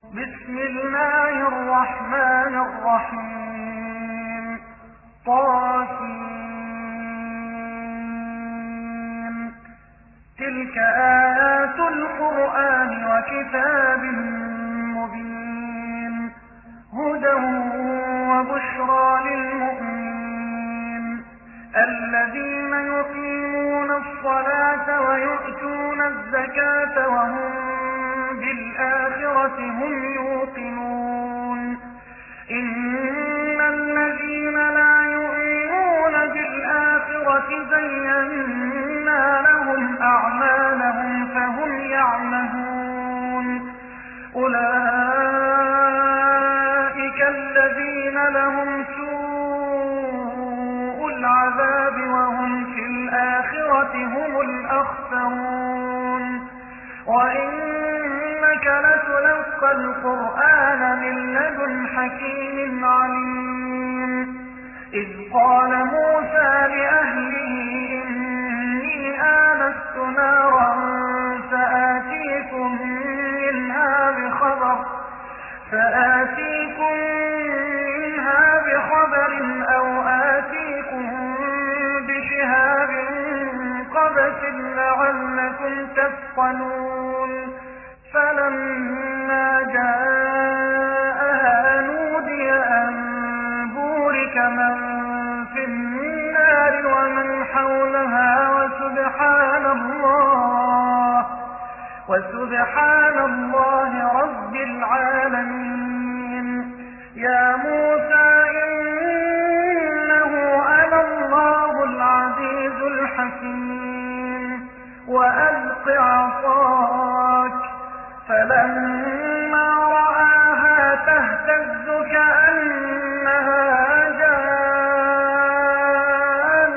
بسم الله الرحمن الرحيم. طاسين. تلك آيات القرآن وكتاب مبين هدى وبشرى للمؤمنين الذين يقيمون الصلاة ويؤتون الزكاة وهم بالآخرة هم يوقنون. إن الذين لا يؤمنون بالآخرة زينا لهم أعمالهم فهم يعمهون. أولئك الذين لهم سوء العذاب وهم في الآخرة هم الأخسرون. وإنك لتلقى القرآن من لدن حكيم عليم. إذ قال موسى لأهله إني آنست نارا سآتيكم منها بخبر أو آتيكم بشهاب قبس لعلكم تفطنون. فلما جاءها نودي أن بورك من في النار ومن حولها وسبحان الله رب العالمين. يا موسى إنه أنا الله العزيز الحكيم. وألق عصاك فلما رآها تهتز كأنها جان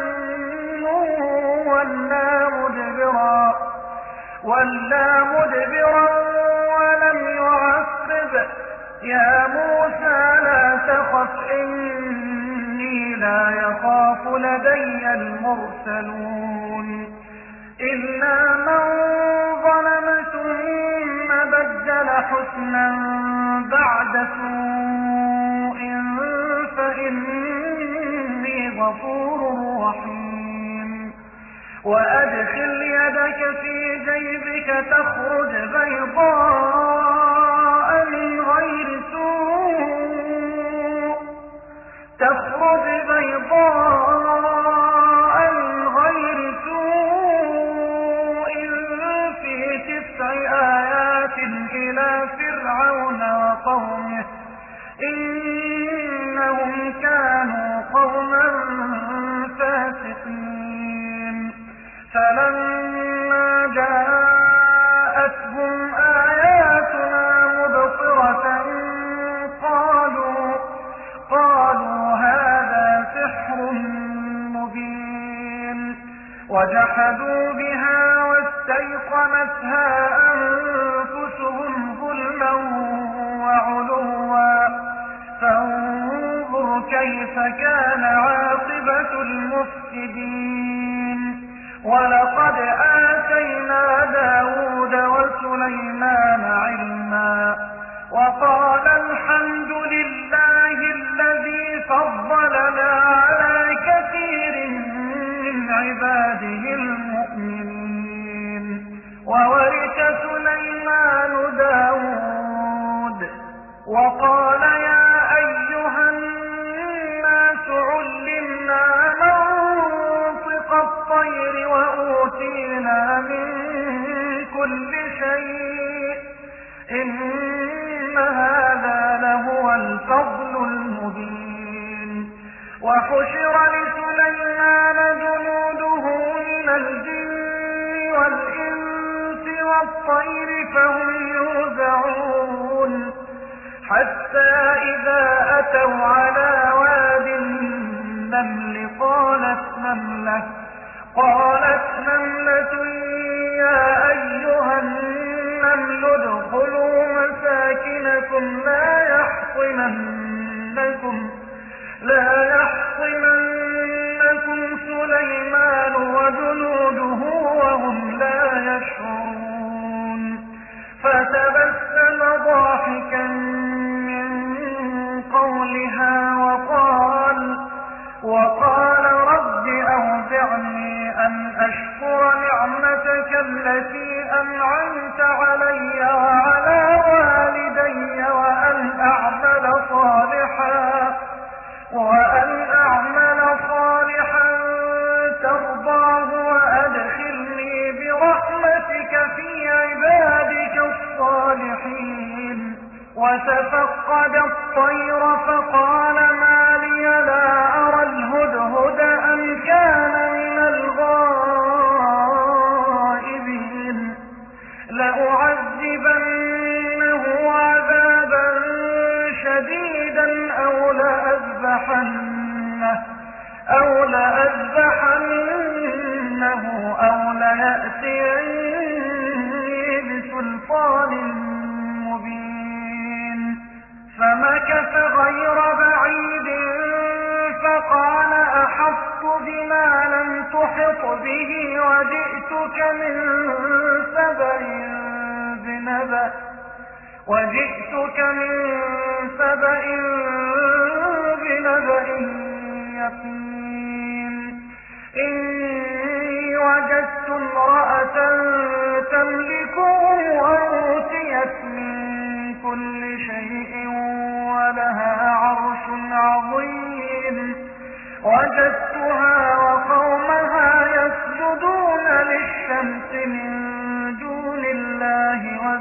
ولا مدبرا ولم يعقب. يا موسى لا تخف إني لا يخاف لدي المرسلون. إلا من ظلم ثم بدل حسنا بعد سوء فإني غفور رحيم. وأدخل يدك في جيبك تخرج بيضاء من غير سوء في 9 آيات إلى فرعون وقومه إنهم كانوا قوما فاسقين. فلما جاءتهم آياتنا مبصرة قالوا هذا سحر مبين. وجحدوا بها واستيقنتها أنفسهم ظلما وعلوا فانظر كيف كان عاقبة المفسدين. ولقد آتينا داود وسليمان علما وقال الحمد لله الذي فضلنا على كثير من عباده المؤمنين. وورث سليمان داود وقال يا أيها الناس علمنا منطق الطير وأوتينا من كل شيء إن هذا لهو الفضل المبين. وحشر لسليمان جنوده من الجن والإنس والطير فهم يوزعون حتى إذا أتوا على واد النمل قالت نملة يا أيها النمل ادخلوا مساكنكم لا يحطمنكم سليمان وجنوده وهم لا يشعرون. فتبسم ضاحكا نعمتك التي أنعمت علي وعلى والدي وأن أعمل صالحا ترضاه وأدخلني برحمتك في عبادك الصالحين. وتفقد الطير فقال ما لي لا أرى الهدهد أم كان من الغائبين لأعذبنه عذابا شديدا أو لأذبحنه أو ليأتيني بسلطان مبين. فمكث غير بعيد فقال أحطت بما لم تحط به وجئتك من سبأ بنبأ يقين. إني وجدت امرأة تملكهم وأوتيت من كل شيء ولها عرش عظيم. وجدتها وقومها يسجدون للشمس من دون الله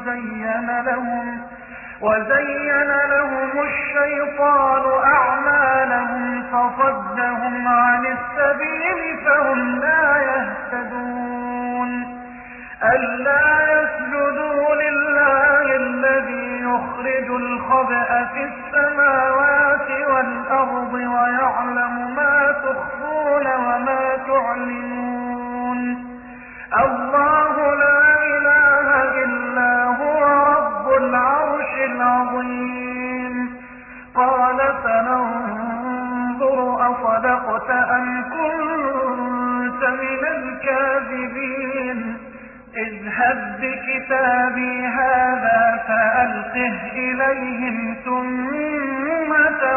وزين لهم الشيطان أعمالهم فصدهم عن السبيل فهم لا يهتدون. ألا يسجدوا لله الذي يخرج الخبأ في السماوات والأرض ويعلم ما تخفون وما تعلنون. الله لا إله إلا هو رب العرش العظيم. قال سننظر أصدقت أم كنت من الكاذبين. اذهب بكتابي هذا فألقه إليهم ثم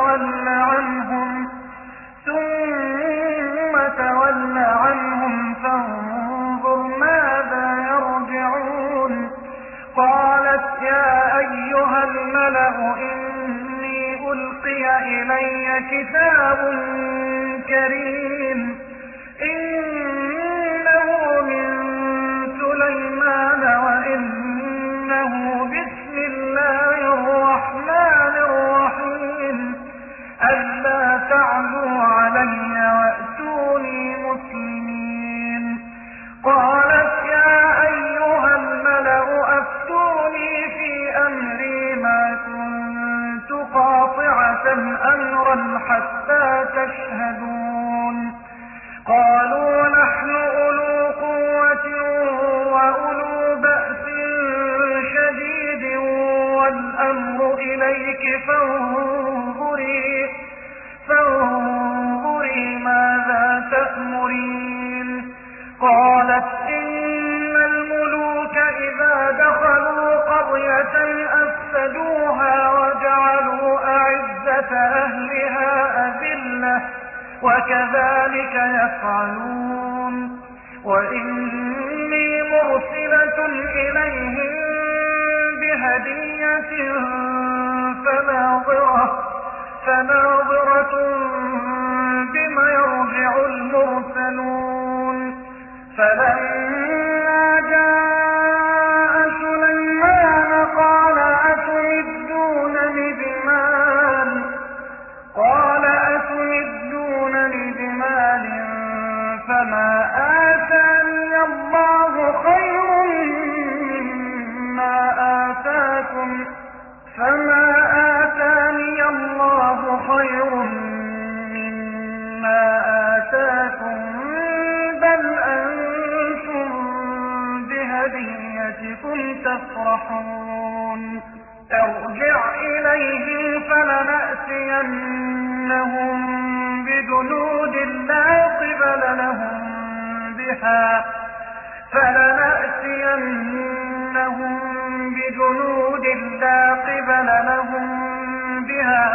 تول عنهم فانظر ماذا يرجعون. قالت يا أيها الملأ إني ألقي إلي كتاب كريم إنه من سليمان وإنه بسم الله الرحمن الرحيم. ألا تعلوا علي وأتوني مسلمين. قالت يا أيها الملأ أفتوني في أمري ما كنت قاطعة أمرا حتى تشهدون. قالوا نحن أولو قوة وأولو بأس شديد والأمر إليك فانظري ماذا تأمرين. قالت إن الملوك إذا دخلوا قرية أفسدوها وجعلوا أعزة أهلها أذلة وكذلك يفعلون. وإني مرسلة إليهم بهدية فناظرة بما يرجع المرسلون. فلما جاء سليمان قال أتمدونني بمال فما آتاني الله خير مما آتاكم بل أنتم بهديتكم تفرحون. ارجع إليهم فلنأتينهم بجنود لا قبل لهم بها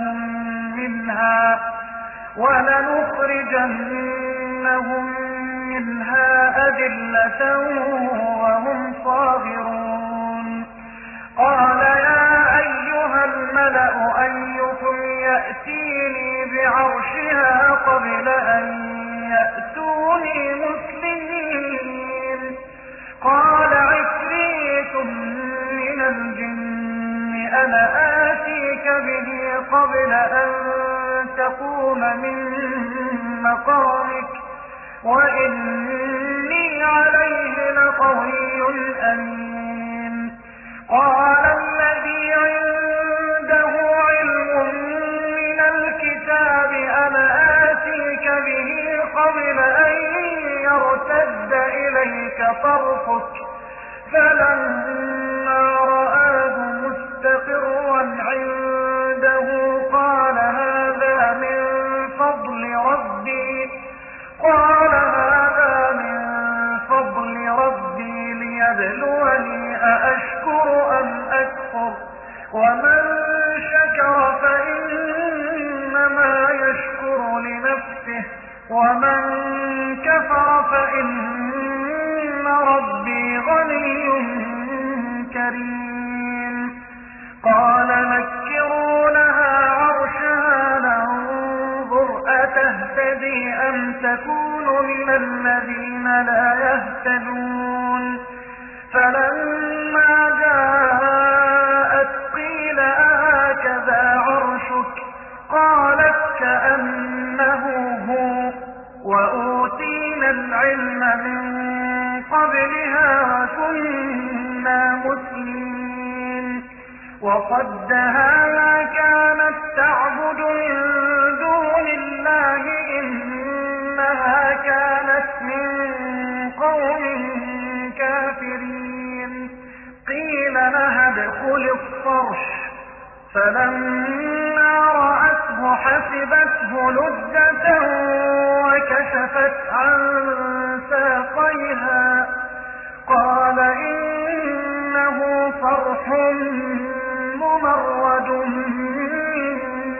ولنخرجنهم منها أذلة وهم صاغرون. قال يا أيها الملأ أيكم يأتيني بعرشها قبل أن يأتوني مسلمين. قال عفريت من الجن أنا آتيك به قبل أن تقوم من مقامك وإني عليه لقوي أمين. قال الذي عنده علم من الكتاب أنا آتيك به قبل أن يرتد إليك طرفك فلما رآه مستقرا عنده قال هذا من فضل ربي ليبلوني أأشكر أم أكفر ومن شكر فإنما يشكر لنفسه ومن كفر فإن ربي غني كريم. قال نكروا لها عرشها ننظر أتهتدي أم تكون من الذين لا يهتدون. فلما جاءت قيل أهكذا عرشك قالت كأنه هو وأوتينا العلم من قبلها وكنا مسلمين. وصدها ما كانت تعبد من دون الله إنها كانت من قوم كافرين. قيل لها ادخل الصرح فلما رأته حسبته لجة وكشفت عن ساقيها قال إنه صرح ممرد من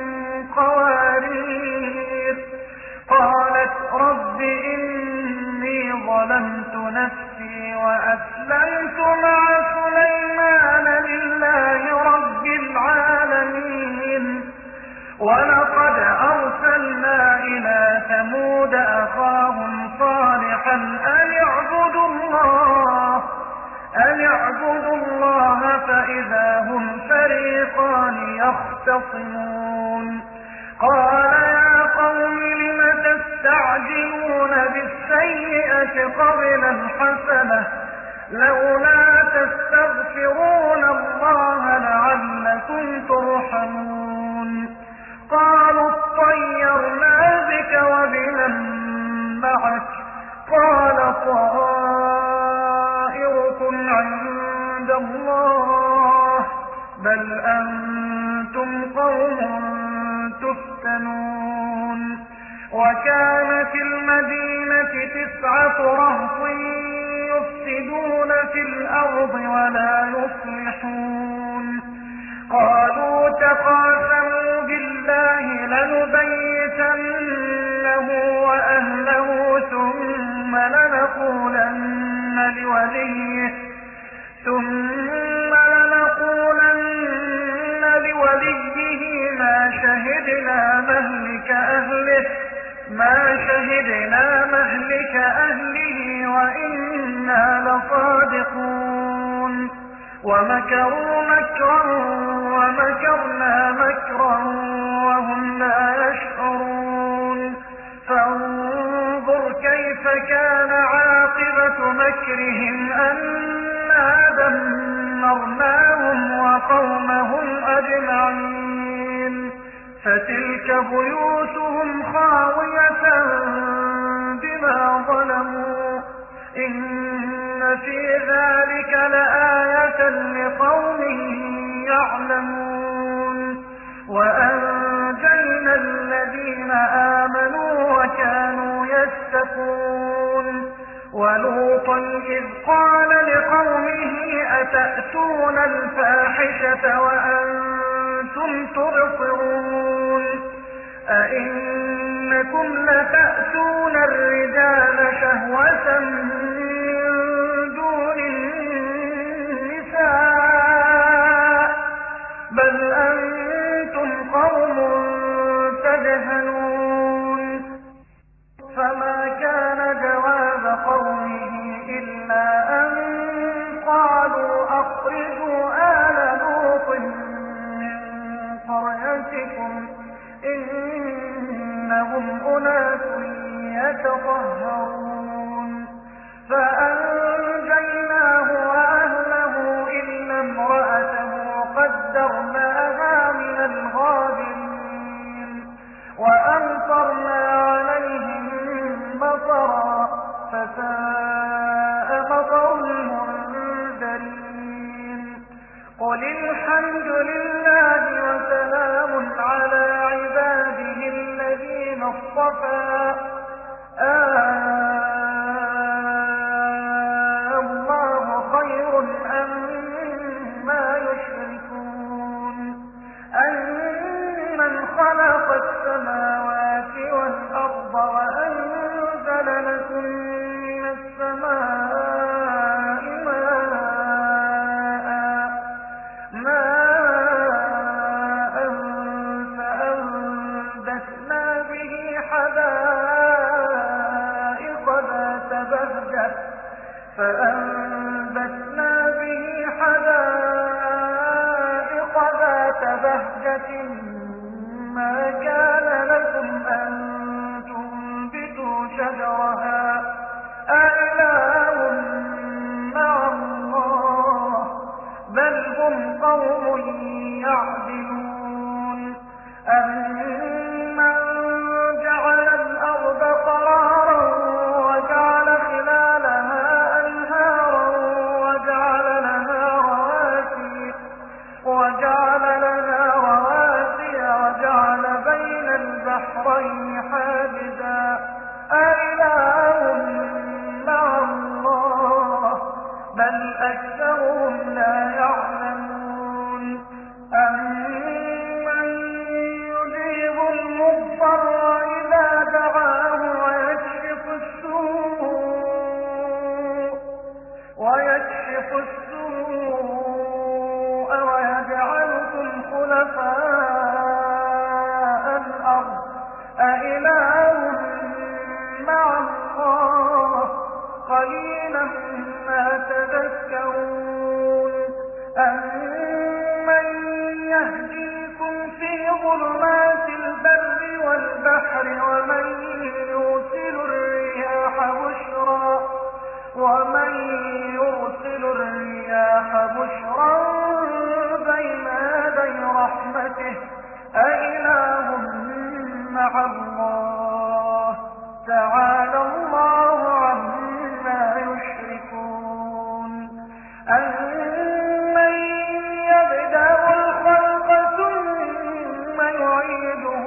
قوارير. قالت رب إني ظلمت نفسي وأسلمت مع سليمان لله رب العالمين. ولقد أرسلنا إلى ثمود أخاهم صالحا أن اعبدوا الله فإذا هم فريقان يختصمون. قال يا قوم لم تستعجلون بالسيئة قبل الحسنة لولا تستغفرون الله لعلكم ترحمون. قالوا اطيرنا بك وبمن معك قال طائركم عند الله بل أنتم قوم تفتنون. وكان في المدينة 9 رهط يفسدون في الأرض ولا يصلحون. قالوا تقاسموا بالله لنبيتنه وأهله ثم لنقولن لوليه ما شهدنا مهلك أهله وإنا لصادقون. ومكروا مكرا ومكرنا مكرا وهم لا يشعرون. فانظر كيف كان عاقبة مكرهم أنا دمرناهم وقومهم أجمعين. فتلك بيوتهم خاوية بما ظلموا إن في ذلك لآية لقوم يعلمون. وأنجينا الذين آمنوا وكانوا يتقون. ولوطا إذ قال لقومه أتأتون الفاحشة وأنتم تبصرون أئنكم إنكم لتأتون الرجال شهوة من دون النساء بل أنتم قوم تجهلون فما كان جواب قومه إلا أن قالوا أخرجوا آل لوط من قريتكم إنهم أناس يتطهرون فأنجيناه وأهله إلا امرأته قدرناها من الغابرين وأمطرنا عليهم مطرا فساء مطر المنذرين قل الحمد لله وسلام على عباده الذين اصطفى الله خير أما يشركون أمن خلق السماوات والأرض وأنزل لكم من السماء ماء فأنبتنا به حدائق ذات بهجة ما كان لكم أن تنبتوا شجرها أإله مع الله بل هم قوم يعدلون أمن جعل الأرض قرارا وجعل خلالها أنهارا وجعل لها رواسي وجعل بين البحرين حاجزا أإله مع الله بل أكثرهم لا يعلمون أمن يجيب المضطر إذا دعاه ويكشف السوء ويجعلكم خلفاء الأرض أإله مع الله قليلا ما تذكرون أمن يهديكم في ظلمات البر والبحر ومن يرسل الرياح بشرا بين يدي رحمته أإله مع الله تعالى الله عما يشركون أمن يبدأ الخلق ثم يعيده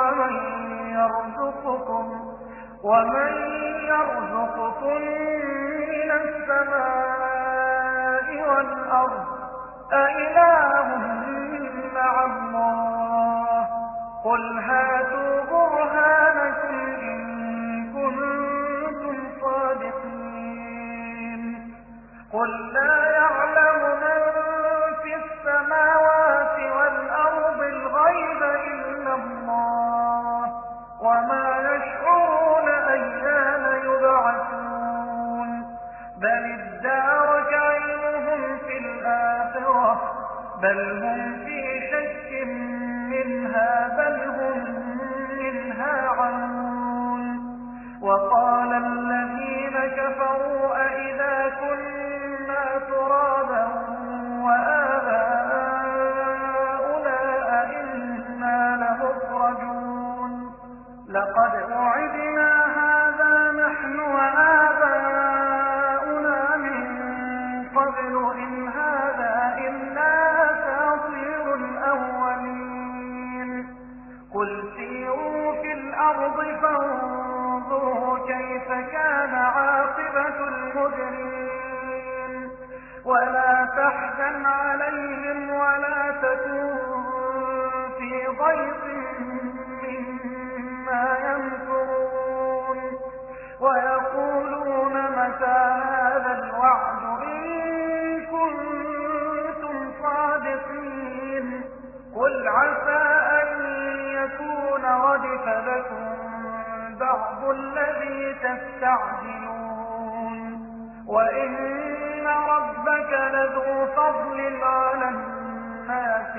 ومن يرزقكم من السماء والأرض أإله مع الله قل هاتوا برهانكم إن كنتم صادقين قل لا يعلم من في السماوات والأرض الغيب إلا الله وما يشعرون أيان يبعثون بل ادارك علمهم في الآخرة بل هم في شك منها بل هم منها عمون وقال الذين كفروا أئذا كنا ترابا وآباؤنا أئنا لمخرجون لقد وعدنا هذا نحن وآباؤنا من قبل إن هذا إلا أساطير الأولين قل سيروا في الأرض فانظروا كيف كان عاقبة المجرمين ولا تحزن عليهم ولا تكن في ضيق مما يمكرون متى هذا الوعد إن كنتم صادقين قل عسى أن يكون ردف لكم بعض الذي تستعجلون وإن ربك لذو فضل على الناس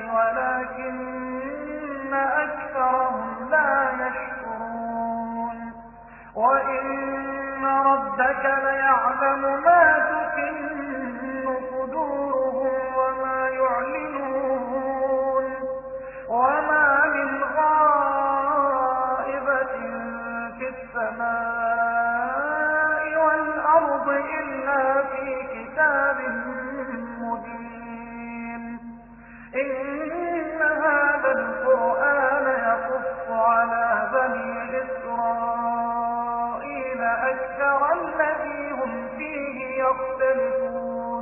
ولكن أكثرهم لا يشكرون وإن ربك ليعلم ما تكن صدورهم وما يعلنون وما من غائبة في السماء والأرض إلا في كتاب مبين إن هذا القرآن يقص على بني إسرائيل أكثر الذي هم فيه يختلفون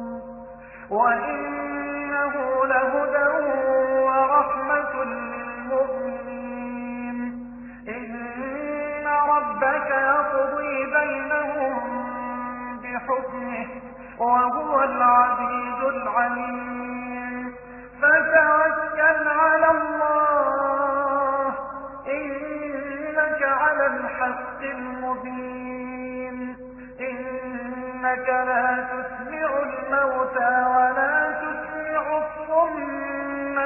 وإنه لهدى ورحمة للمؤمنين إن ربك يقضي بينهم بحكمه وهو العزيز العليم فتوكل على الله إنك على الحق المبين إنك لا تسمع الموتى ولا تسمع الصم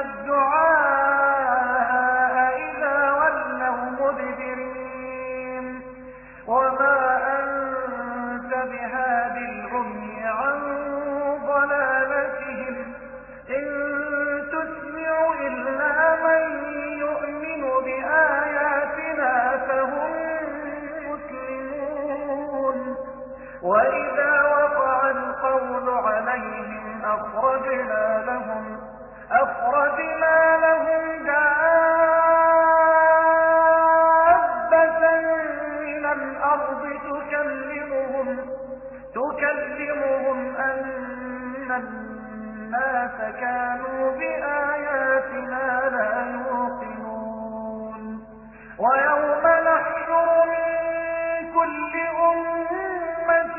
الدعاء إذا ولوا مدبرين وما أنت بهاد العمي عن ضلالتهم إن تسمع إلا من يؤمن بآياتنا فهم مسلمون وإذا وقع القول عليهم أخرجنا لهم دابة من الأرض تكلمهم أن الناس كانوا بآياتنا لا يوقنون ويوم نحشر من كل أمة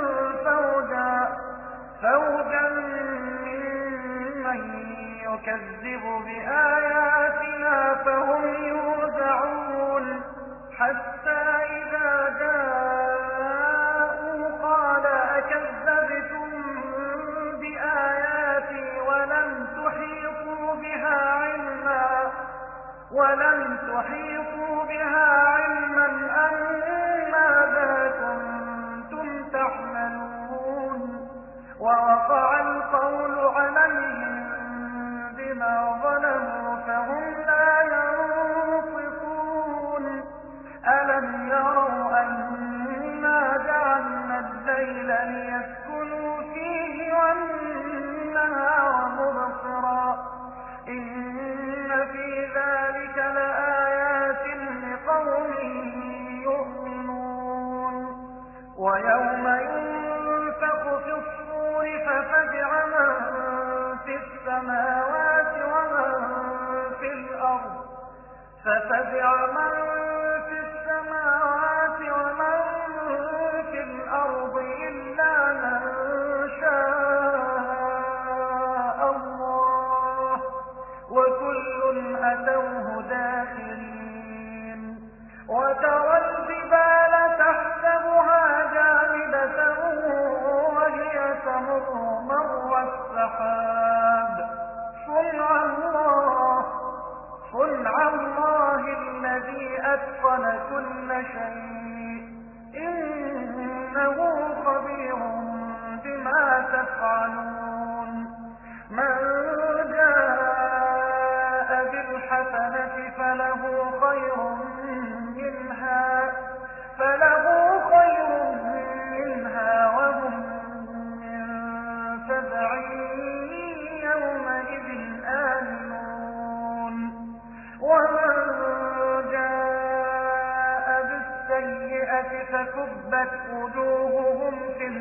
فوجا ممن يكذب بآياتنا فهم يوزعون حتى إذا جاءوا قال أكذبتم بآياتي ولم تحيطوا بها علما أم ماذا كنتم تعملون ووقع القول عليهم بما ظلموا فهم لا ينطقون ألم يروا أنا جعلنا الليل ليسكنوا فيه والنهار مبصرا إن في ذلك لآيات لقوم يؤمنون ويوم ينفخ في الصور ففزع من في السماوات ومن في الأرض إلا من شاء الله وكل أتوه داخرين وترى الجبال تحسبها جامدة وهي تمر مر السحاب صنع الله الذي أتقن كل شيء إنه خبير بما تفعلون من جاء بالحسنة فله خير منها وهم من فزع يومئذ آمنون ومن جاء بالسيئة فكبت وجوههم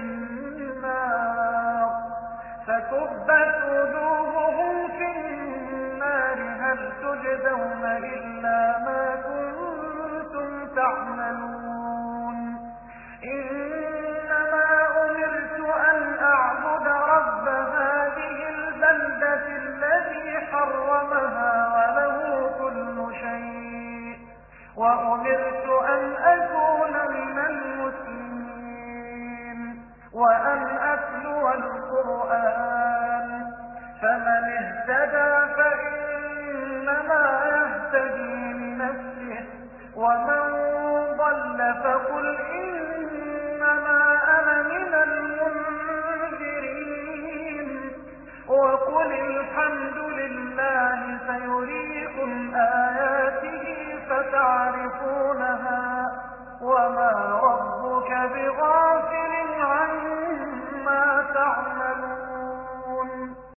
في النار هل تجزون إلا ما كنتم تعملون إنما وقل الحمد لله سيريكم آياته فتعرفونها وما ربك بغافل